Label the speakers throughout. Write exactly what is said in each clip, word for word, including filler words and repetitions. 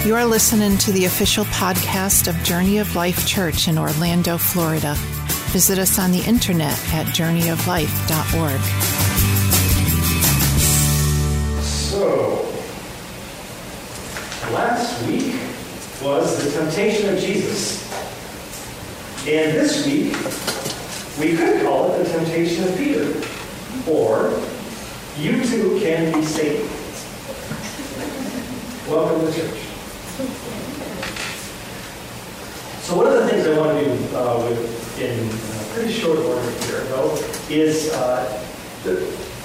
Speaker 1: You are listening to the official podcast of Journey of Life Church in Orlando, Florida. Visit us on the internet at journey of life dot org.
Speaker 2: So, last week was the temptation of Jesus. And this week, we could call it the temptation of Peter. Or, you too can be Satan. Welcome to church. So one of the things I want to do uh, with, in uh, pretty short order here, though, is uh, the,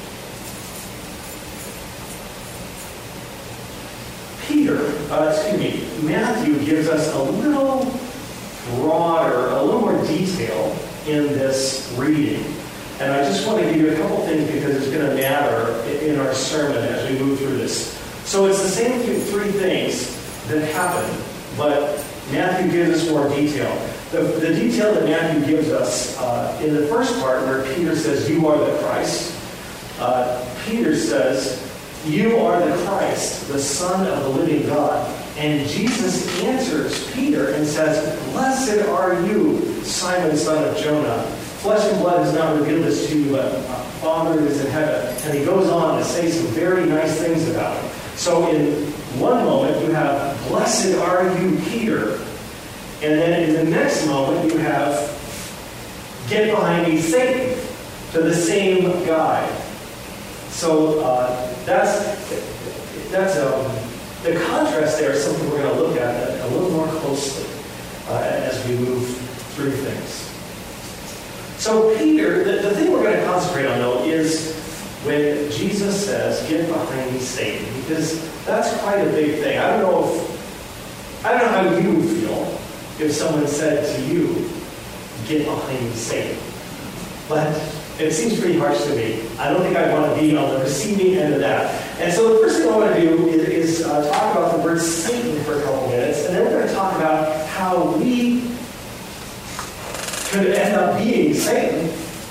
Speaker 2: Peter, uh, excuse me, Matthew gives us a little broader, a little more detail in this reading. And I just want to give you a couple things because it's going to matter in our sermon as we move through this. So it's the same three things that happen, but Matthew gives us more detail. The, the detail that Matthew gives us uh, in the first part where Peter says, "You are the Christ," uh, Peter says, "You are the Christ, the Son of the living God." And Jesus answers Peter and says, "Blessed are you, Simon, son of Jonah. Flesh and blood has not revealed this to you, but uh, Father is in heaven." And he goes on to say some very nice things about him. So in one moment you have, "Blessed are you, Peter." And then in the next moment you have, "Get behind me, Satan," to the same guy. So uh, that's, that's um, the contrast there is something we're going to look at a little more closely uh, as we move through things. So Peter, the, the thing we're going to concentrate on, though, is when Jesus says, "Get behind me, Satan," because that's quite a big thing. I don't know if, I don't know how you would feel if someone said to you, "Get behind me, Satan." But it seems pretty harsh to me. I don't think I want to be on the receiving end of that. And so the first thing I want to do is, is uh, talk about the word Satan for a couple minutes, and then we're going to talk about how we could end up being Satan.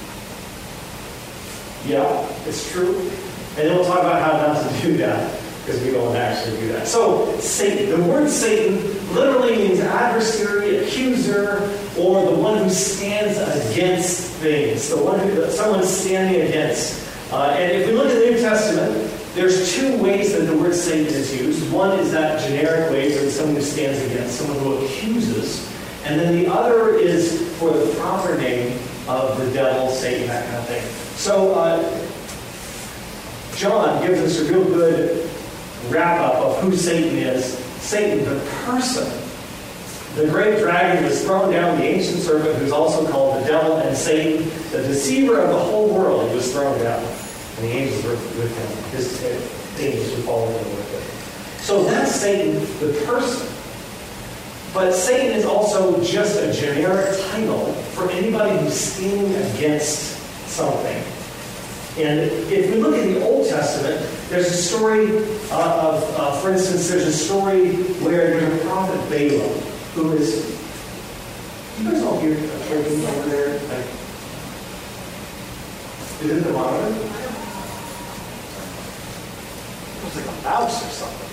Speaker 2: Yeah, it's true. And then we'll talk about how not to do that, because we don't actually do that. So, Satan. The word Satan literally means adversary, accuser, or the one who stands against things. The one who someone's standing against. Uh, and if we look at the New Testament, there's two ways that the word Satan is used. One is that generic way, where it's someone who stands against, someone who accuses. And then the other is for the proper name of the devil, Satan, that kind of thing. So, uh, John gives us a real good wrap-up of who Satan is. Satan, the person. The great dragon was thrown down, the ancient serpent, who's also called the devil, and Satan, the deceiver of the whole world, was thrown down. And the angels were with him. His angels were following him with him. So that's Satan, the person. But Satan is also just a generic title for anybody who's standing against something. And if we look at the Old Testament, there's a story uh, of, uh, for instance, there's a story where there's a prophet Balaam, who is, you guys all hear a clicking over there? Like, is it the monitor? It was like a mouse or something.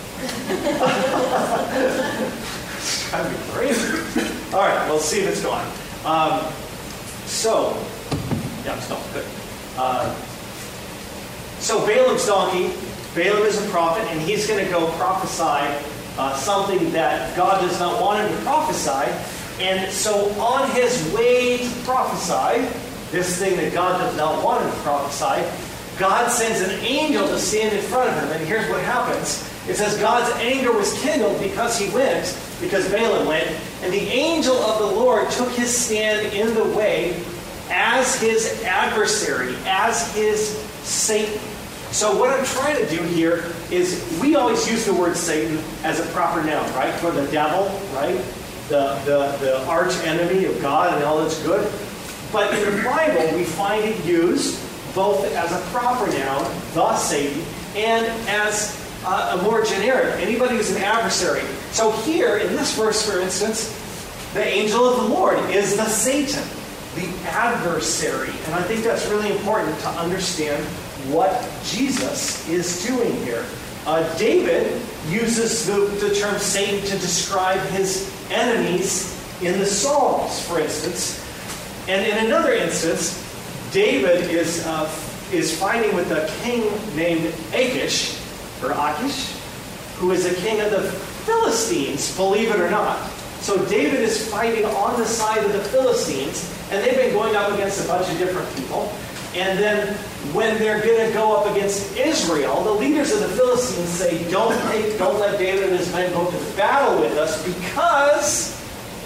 Speaker 2: It's trying to be crazy. All right, we'll see if it's going. Um, so, yeah, it's going good. Uh, So Balaam's donkey, Balaam is a prophet, and he's going to go prophesy uh, something that God does not want him to prophesy. And so on his way to prophesy, this thing that God does not want him to prophesy, God sends an angel to stand in front of him. And here's what happens. It says God's anger was kindled because he went, because Balaam went, and the angel of the Lord took his stand in the way as his adversary, as his Satan. So what I'm trying to do here is, we always use the word Satan as a proper noun, right? For the devil, right? The, the, the arch enemy of God and all that's good. But in the Bible, we find it used both as a proper noun, the Satan, and as uh, a more generic, anybody who's an adversary. So here, in this verse, for instance, the angel of the Lord is the Satan, the adversary. And I think that's really important to understand what Jesus is doing here. Uh, David uses the, the term Satan to describe his enemies in the Psalms, for instance. And in another instance, David is uh, is fighting with a king named Achish, or Achish, who is a king of the Philistines, believe it or not. So David is fighting on the side of the Philistines, and they've been going up against a bunch of different people. And then when they're going to go up against Israel, the leaders of the Philistines say, don't take, don't let David and his men go to the battle with us, because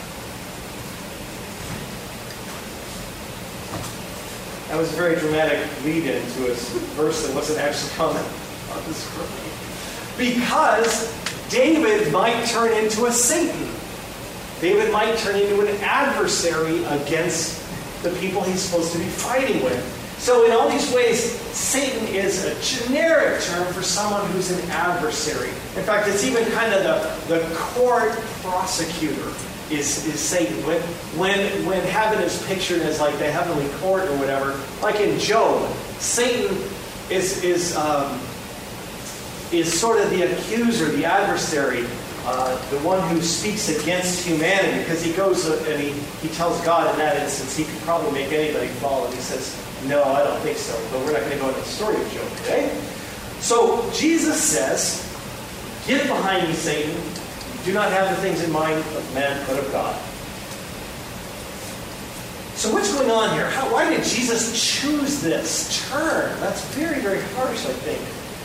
Speaker 2: that was a very dramatic lead-in to a verse that wasn't actually coming on the screen. Because David might turn into a Satan. David might turn into an adversary against the people he's supposed to be fighting with. So in all these ways, Satan is a generic term for someone who's an adversary. In fact, it's even kind of the, the court prosecutor is, is Satan. When, when, when heaven is pictured as like the heavenly court or whatever, like in Job, Satan is, is, um, is sort of the accuser, the adversary, uh, the one who speaks against humanity, because he goes and he, he tells God in that instance he could probably make anybody fall, and he says, no, I don't think so, but we're not going to go into the story of Job today. So Jesus says, get behind me, Satan. Do not have the things in mind of men, but of God. So what's going on here? How, why did Jesus choose this turn? That's very, very harsh, I think.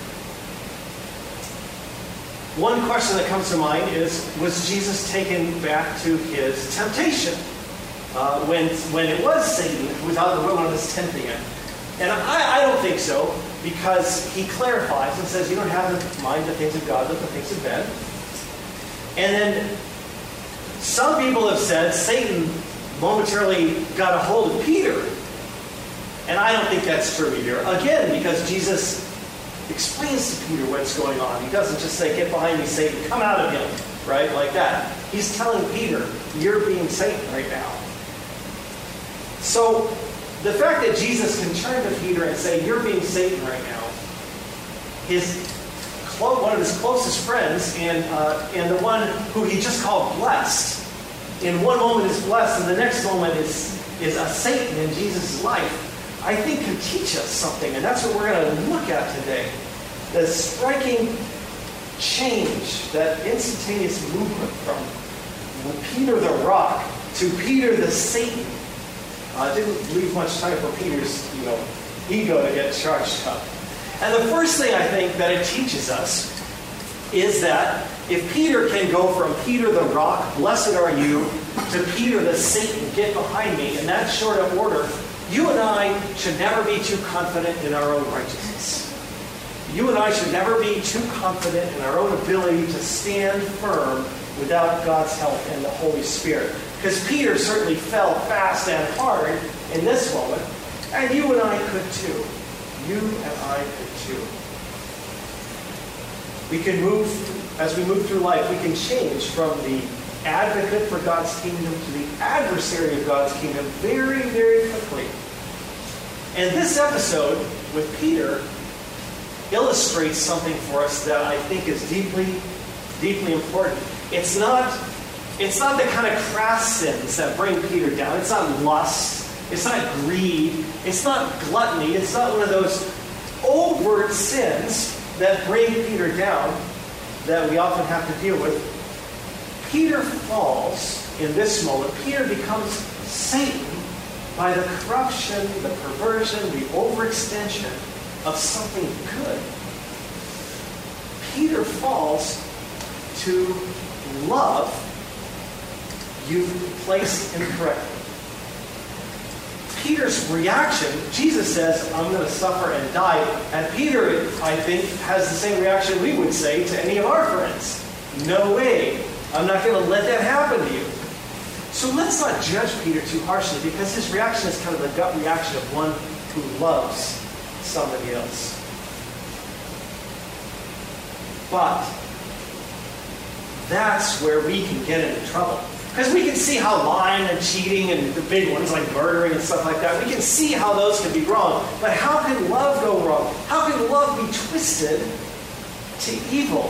Speaker 2: One question that comes to mind is, was Jesus taken back to his temptation? Uh, when when it was Satan who was out in the wilderness tempting him. And I, I don't think so, because he clarifies and says, you don't have in mind the things of God, but the things of men. And then some people have said Satan momentarily got a hold of Peter. And I don't think that's true either. Again, because Jesus explains to Peter what's going on. He doesn't just say, get behind me, Satan, come out of him, right? Like that. He's telling Peter, you're being Satan right now. So the fact that Jesus can turn to Peter and say, you're being Satan right now, his clo- one of his closest friends and, uh, and the one who he just called blessed, in one moment is blessed and the next moment is, is a Satan in Jesus' life, I think can teach us something. And that's what we're going to look at today. The striking change, that instantaneous movement from Peter the rock to Peter the Satan. Uh, didn't leave much time for Peter's, you know, ego to get charged up. And the first thing I think that it teaches us is that if Peter can go from Peter the rock, blessed are you, to Peter the Satan, get behind me, in that short of order, you and I should never be too confident in our own righteousness. You and I should never be too confident in our own ability to stand firm without God's help and the Holy Spirit. Because Peter certainly fell fast and hard in this moment, and you and I could too. You and I could too. We can move, as we move through life, we can change from the advocate for God's kingdom to the adversary of God's kingdom very, very quickly. And this episode with Peter illustrates something for us that I think is deeply, deeply important. It's not, it's not the kind of crass sins that bring Peter down. It's not lust. It's not greed. It's not gluttony. It's not one of those overt sins that bring Peter down that we often have to deal with. Peter falls in this moment. Peter becomes Satan by the corruption, the perversion, the overextension of something good. Peter falls to love you've placed incorrectly. Peter's reaction, Jesus says, I'm going to suffer and die. And Peter, I think, has the same reaction we would say to any of our friends. No way. I'm not going to let that happen to you. So let's not judge Peter too harshly, because his reaction is kind of the gut reaction of one who loves somebody else. But that's where we can get into trouble. Because we can see how lying and cheating and the big ones like murdering and stuff like that, we can see how those can be wrong. But how can love go wrong? How can love be twisted to evil.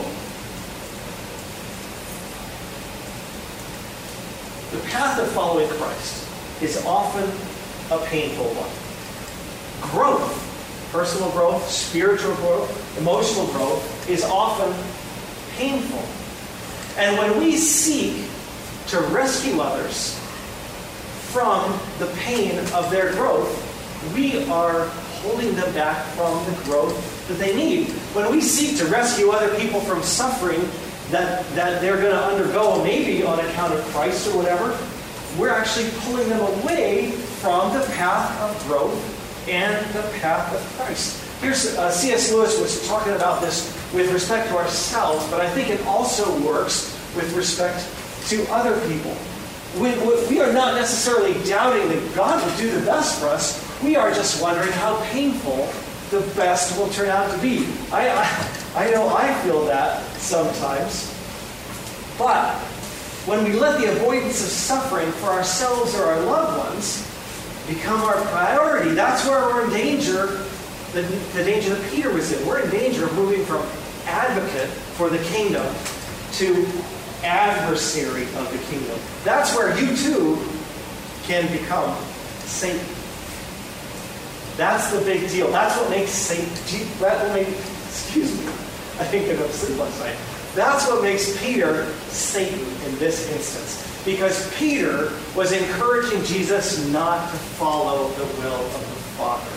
Speaker 2: The path of following Christ is often a painful one. Growth, personal growth, spiritual growth, emotional growth is often painful. And when we seek to rescue others from the pain of their growth, we are holding them back from the growth that they need. When we seek to rescue other people from suffering that, that they're going to undergo, maybe on account of Christ or whatever, we're actually pulling them away from the path of growth and the path of Christ. Here's uh, C S Lewis was talking about this with respect to ourselves, but I think it also works with respect to other people. We, we are not necessarily doubting that God will do the best for us. We are just wondering how painful the best will turn out to be. I, I, I know I feel that sometimes. But when we let the avoidance of suffering for ourselves or our loved ones become our priority, that's where we're in danger, the, the danger that Peter was in. We're in danger of moving from advocate for the kingdom to adversary of the kingdom. That's where you too can become Satan. That's the big deal. That's what makes Satan. That will make. Excuse me. I think I got to sleep last night. That's what makes Peter Satan in this instance, because Peter was encouraging Jesus not to follow the will of the Father.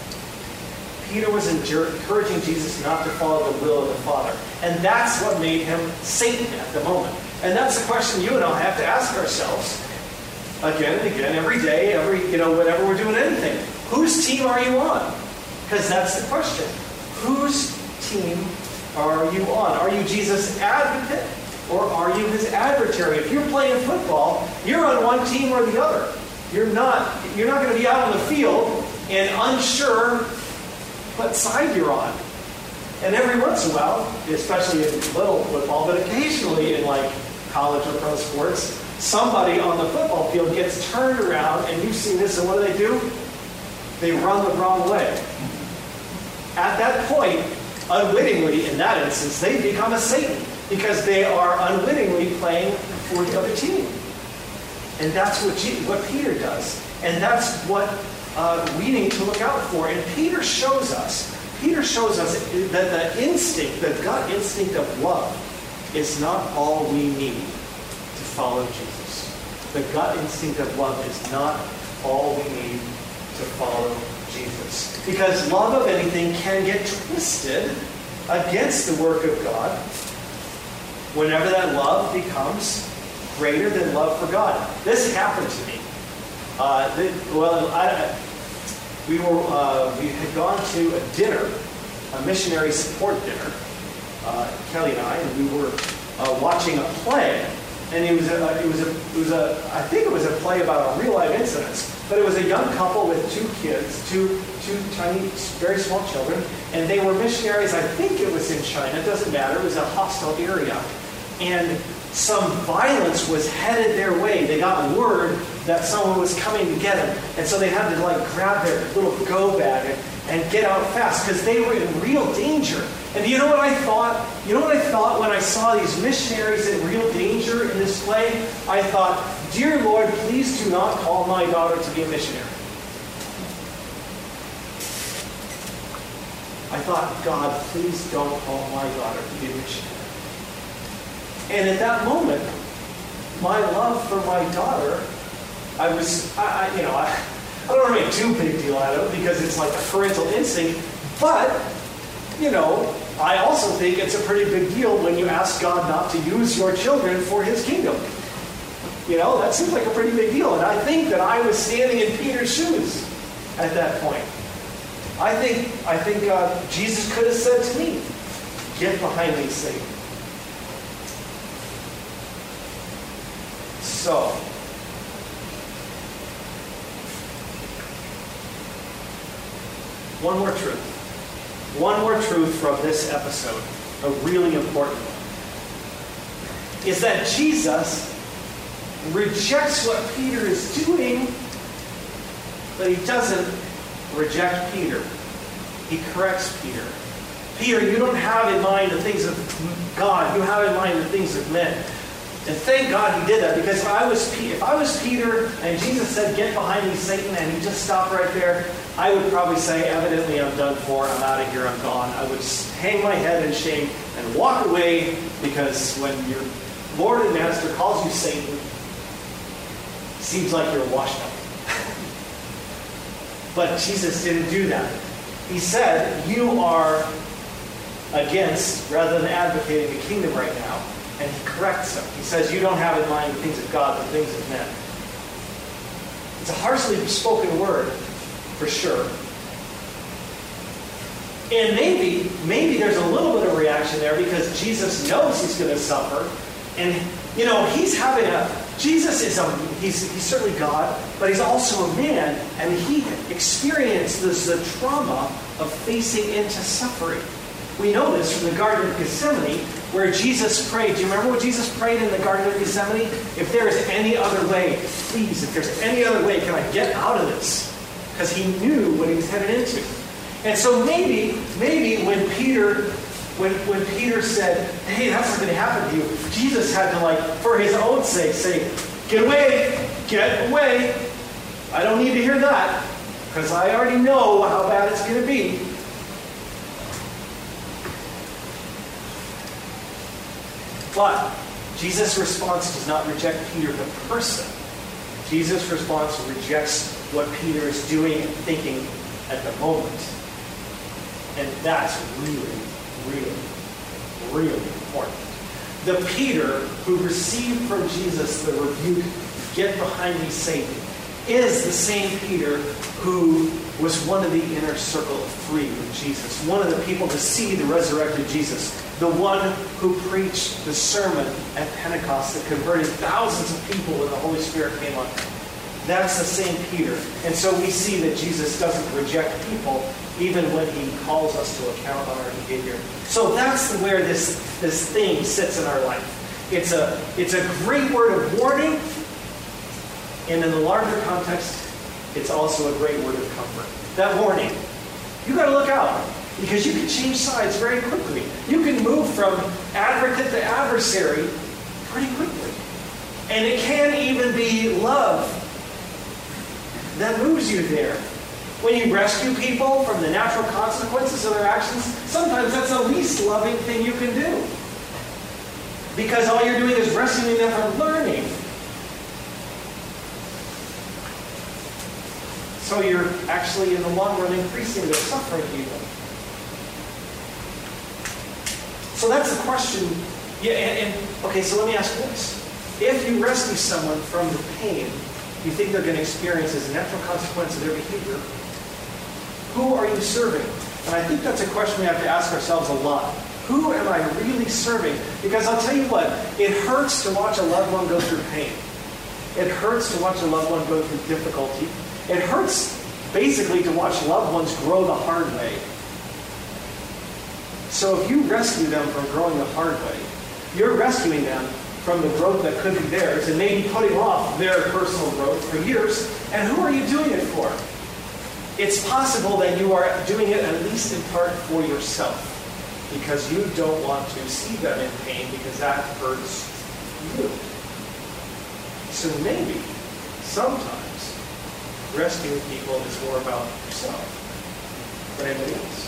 Speaker 2: Peter was encouraging Jesus not to follow the will of the Father. And that's what made him Satan at the moment. And that's the question you and I have to ask ourselves again and again, every day, every, you know, whenever we're doing anything. Whose team are you on? Because that's the question. Whose team are you on? Are you Jesus' advocate or are you his adversary? If you're playing football, you're on one team or the other. You're not, you're not going to be out on the field and unsure what side you're on. And every once in a while, especially in little football, but occasionally in like college or pro sports, somebody on the football field gets turned around, and you've seen this, and what do they do? They run the wrong way. At that point, unwittingly, in that instance, they become a Satan, because they are unwittingly playing for the other team. And that's what, G- what Peter does. And that's what uh, we need to look out for. And Peter shows us, Peter shows us that the instinct, the gut instinct of love is not all we need to follow Jesus. The gut instinct of love is not all we need to follow Jesus. Because love of anything can get twisted against the work of God whenever that love becomes greater than love for God. This happened to me. Uh, the, well, I, we were uh, we had gone to a dinner, a missionary support dinner, uh, Kelly and I, and we were uh, watching a play. And it was a, it was a, it was a, I think it was a play about a real life incidents. But it was a young couple with two kids, two, two tiny, very small children, and they were missionaries. I think it was in China. It doesn't matter. It was a hostile area, and some violence was headed their way. They got word that someone was coming to get them, and so they had to like grab their little go bag and, and get out fast because they were in real danger. And you know what I thought? You know what I thought when I saw these missionaries in real danger in this play? I thought, dear Lord, please do not call my daughter to be a missionary. I thought, God, please don't call my daughter to be a missionary. And at that moment, my love for my daughter, I was, I, I, you know, I, I don't want to make too big deal out of it because it's like a parental instinct, but, you know, I also think it's a pretty big deal when you ask God not to use your children for his kingdom. You know, that seems like a pretty big deal. And I think that I was standing in Peter's shoes at that point. I think I think uh, Jesus could have said to me, get behind me, Satan. So, one more truth. One more truth from this episode, a really important one, is that Jesus rejects what Peter is doing, but he doesn't reject Peter. He corrects Peter. Peter, you don't have in mind the things of God. You have in mind the things of men. And thank God he did that, because if I was if I was Peter and Jesus said, get behind me, Satan, and he just stopped right there, I would probably say, evidently I'm done for, I'm out of here, I'm gone. I would hang my head in shame and walk away, because when your Lord and Master calls you Satan, it seems like you're washed up. But Jesus didn't do that. He said, you are against, rather than advocating the kingdom right now. And he corrects them. He says, you don't have in mind the things of God, the things of men. It's a harshly spoken word, for sure. And maybe, maybe there's a little bit of reaction there, because Jesus knows he's going to suffer. And, you know, he's having a... Jesus is a... He's, he's certainly God, but he's also a man. And he experiences the trauma of facing into suffering. We know this from the Garden of Gethsemane, where Jesus prayed. Do you remember what Jesus prayed in the Garden of Gethsemane? If there is any other way, please, if there's any other way, can I get out of this? Because he knew what he was headed into. And so maybe, maybe when Peter, when, when Peter said, hey, that's not going to happen to you, Jesus had to, like, for his own sake, say, get away, get away. I don't need to hear that, because I already know how bad it's going to be. But Jesus' response does not reject Peter the person. Jesus' response rejects what Peter is doing and thinking at the moment. And that's really, really, really important. The Peter who received from Jesus the rebuke, get behind me, Satan, is the same Peter who was one of the inner circle of three with Jesus. One of the people to see the resurrected Jesus. The one who preached the sermon at Pentecost that converted thousands of people when the Holy Spirit came on. That's the same Peter. And so we see that Jesus doesn't reject people even when he calls us to account on our behavior. So that's where this, this thing sits in our life. It's a, it's a great word of warning. And in the larger context, it's also a great word of comfort. That warning. You got to look out. Because you can change sides very quickly. You can move from advocate to adversary pretty quickly. And it can even be love that moves you there. When you rescue people from the natural consequences of their actions, sometimes that's the least loving thing you can do. Because all you're doing is rescuing them from learning. So you're actually, in the long run, increasing their suffering even. So that's the question. Yeah, and, and okay, so let me ask you this. If you rescue someone from the pain you think they're going to experience as a natural consequence of their behavior, who are you serving? And I think that's a question we have to ask ourselves a lot. Who am I really serving? Because I'll tell you what, it hurts to watch a loved one go through pain. It hurts to watch a loved one go through difficulty. It hurts basically to watch loved ones grow the hard way. So if you rescue them from growing the hard way, you're rescuing them from the growth that could be theirs and maybe putting off their personal growth for years. And who are you doing it for? It's possible that you are doing it at least in part for yourself, because you don't want to see them in pain because that hurts you. So maybe, sometimes, rescuing people is more about yourself than anybody else.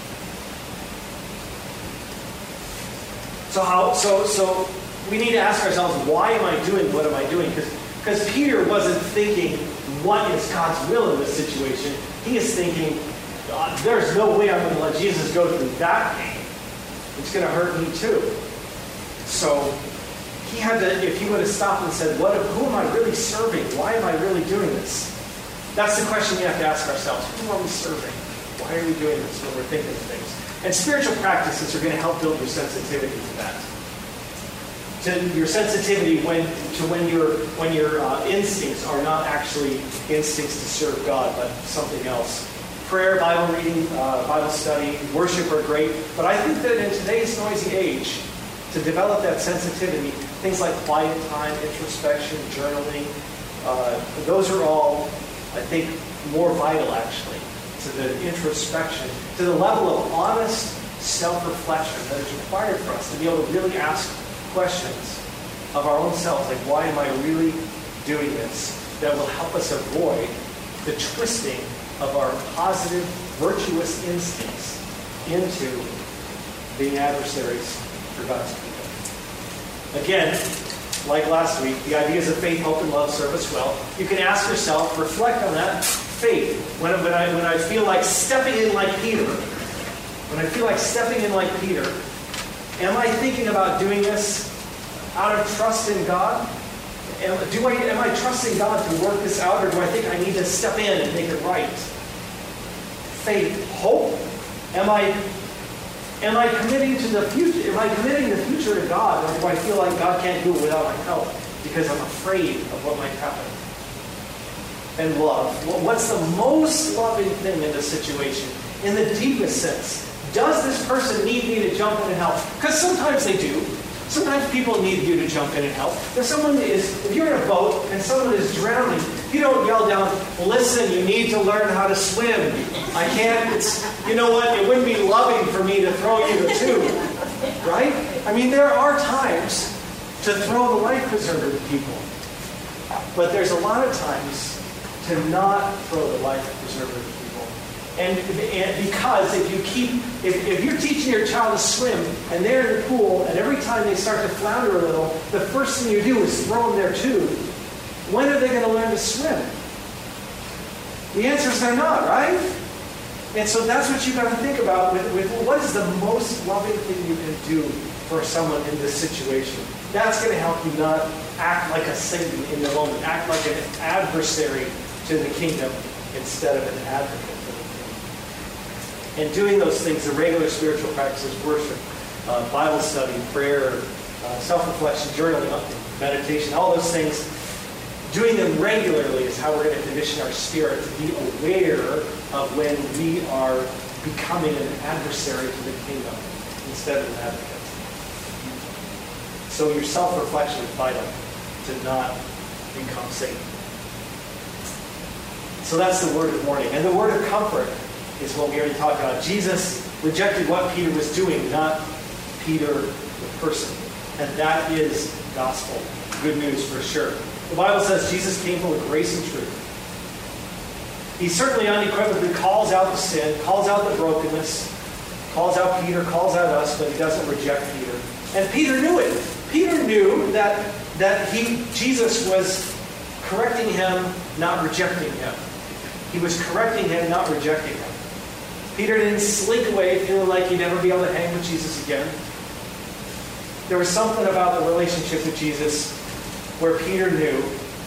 Speaker 2: So how? So so we need to ask ourselves, why am I doing what am I doing? Because because Peter wasn't thinking, what is God's will in this situation? He is thinking, there's no way I'm going to let Jesus go through that pain. It's going to hurt me too. So he had to, if he would have stopped and said, what? Who am I really serving? Why am I really doing this? That's the question we have to ask ourselves. Who are we serving? Why are we doing this when we're thinking of things? And spiritual practices are going to help build your sensitivity to that. To your sensitivity when to when your when your uh, instincts are not actually instincts to serve God, but something else. Prayer, Bible reading, uh, Bible study, worship are great, but I think that in today's noisy age, to develop that sensitivity, things like quiet time, introspection, journaling, uh, those are all, I think, more vital actually to the introspection, to the level of honest self-reflection that is required for us to be able to really ask questions of our own selves, like, why am I really doing this? That will help us avoid the twisting of our positive, virtuous instincts into being adversaries for God's people. Again, like last week, the ideas of faith, hope, and love serve us well. You can ask yourself, reflect on that faith. When, when, I, when I feel like stepping in like Peter, when I feel like stepping in like Peter, am I thinking about doing this out of trust in God? Am, do I, am I trusting God to work this out, or do I think I need to step in and make it right? Faith, hope. Am I, am I committing to the future? Am I committing the future to God, or do I feel like God can't do it without my help because I'm afraid of what might happen? And love. Well, what's the most loving thing in this situation? In the deepest sense, does this person need me to jump in and help? Because sometimes they do. Sometimes people need you to jump in and help. If someone is, if you're in a boat and someone is drowning, you don't yell down, listen, you need to learn how to swim. I can't, it's, you know what, it wouldn't be loving for me to throw you the tube. Right? I mean, there are times to throw the life preserver to people. But there's a lot of times to not throw the life preserver to people. And, and because if you keep, if, if you're teaching your child to swim and they're in the pool and every time they start to flounder a little, the first thing you do is throw them their tube, when are they going to learn to swim? The answer is they're not, right? And so that's what you've got to think about with, with what is the most loving thing you can do for someone in this situation. That's going to help you not act like a Satan in the moment, act like an adversary to the kingdom instead of an advocate. And doing those things, the regular spiritual practices, worship, uh, Bible study, prayer, uh, self-reflection, journaling, meditation, all those things, doing them regularly is how we're going to condition our spirit to be aware of when we are becoming an adversary to the kingdom instead of an advocate. So your self-reflection is vital to not become Satan. So that's the word of warning. And the word of comfort is what we already talked about. Jesus rejected what Peter was doing, not Peter the person. And that is gospel. Good news for sure. The Bible says Jesus came full of grace and truth. He certainly unequivocally calls out the sin, calls out the brokenness, calls out Peter, calls out us, but he doesn't reject Peter. And Peter knew it. Peter knew that, that he, Jesus was correcting him, not rejecting him. He was correcting him, not rejecting him. Peter didn't slink away feeling like he'd never be able to hang with Jesus again. There was something about the relationship with Jesus where Peter knew,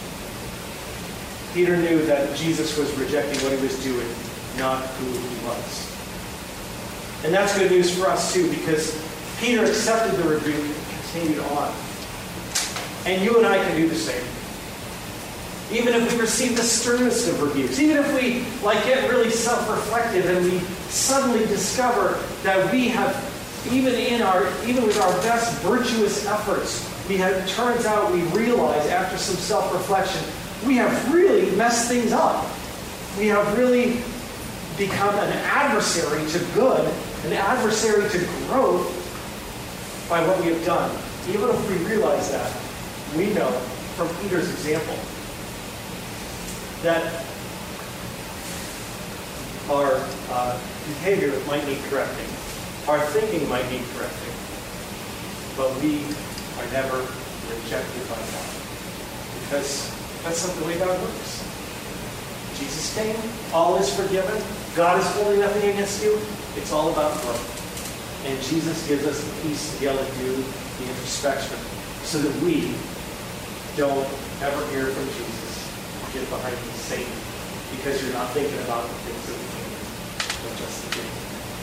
Speaker 2: Peter knew that Jesus was rejecting what he was doing, not who he was. And that's good news for us too, because Peter accepted the rebuke and continued on. And you and I can do the same. Even if we receive the sternest of rebukes, even if we like get really self-reflective and we suddenly discover that we have, even in our, even with our best virtuous efforts, we have, it turns out we realize after some self-reflection, we have really messed things up. We have really become an adversary to good, an adversary to growth by what we have done. Even if we realize that, we know from Peter's example that our uh, behavior might need correcting. Our thinking might need correcting. But we are never rejected by God. Because that's not the way God works. Jesus came, all is forgiven, God is holding nothing against you. It's all about growth. And Jesus gives us the peace to be able to do the introspection so that we don't ever hear from Jesus. Get behind Satan, because you're not thinking about the things of the kingdom, but just the kingdom.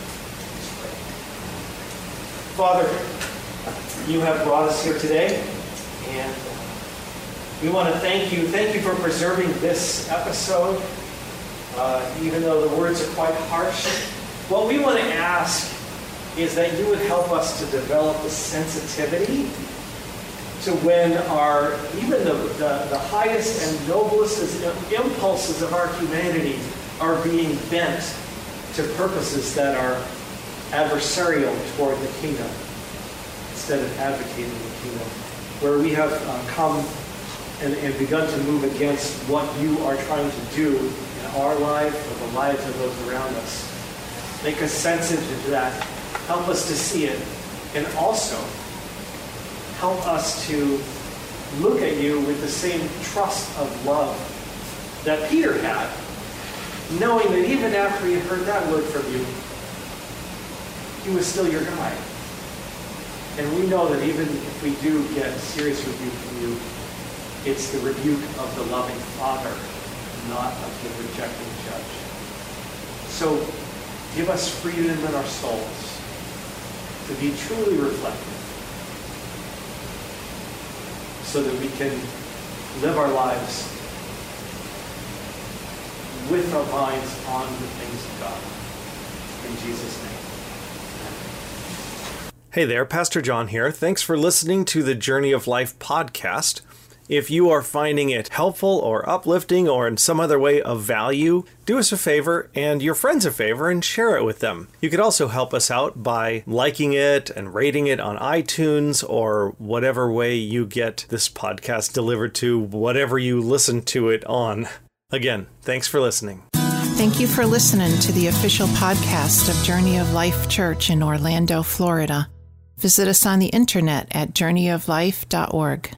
Speaker 2: Let's pray. Father, you have brought us here today, and we want to thank you. Thank you for preserving this episode, uh, even though the words are quite harsh. What we want to ask is that you would help us to develop the sensitivity to when our, even the, the, the highest and noblest impulses of our humanity are being bent to purposes that are
Speaker 3: adversarial toward the kingdom instead of advocating the kingdom, where we have uh, come and, and begun to move against what you are trying to do in our life or the lives of those around us. Make us sensitive to that. Help us to see it. And also, help us to look at you with the same trust of love that Peter had, knowing that even after he heard that word from you, he was still your guy. And we know that even if we do get a serious rebuke from you, it's the rebuke of the loving Father, not of the rejecting judge. So give us freedom in our souls to be truly reflective so that we can live our lives with our minds on the things of God. In Jesus' name.
Speaker 4: Hey there, Pastor John here. Thanks for listening to the Journey of Life podcast. If you are finding it helpful or uplifting or in some other way of value, do us a favor and your friends a favor and share it with them. You could also help us out by liking it and rating it on iTunes or whatever way you get this podcast delivered to whatever you listen to it on. Again, thanks for listening.
Speaker 1: Thank you for listening to the official podcast of Journey of Life Church in Orlando, Florida. Visit us on the internet at journey of life dot org.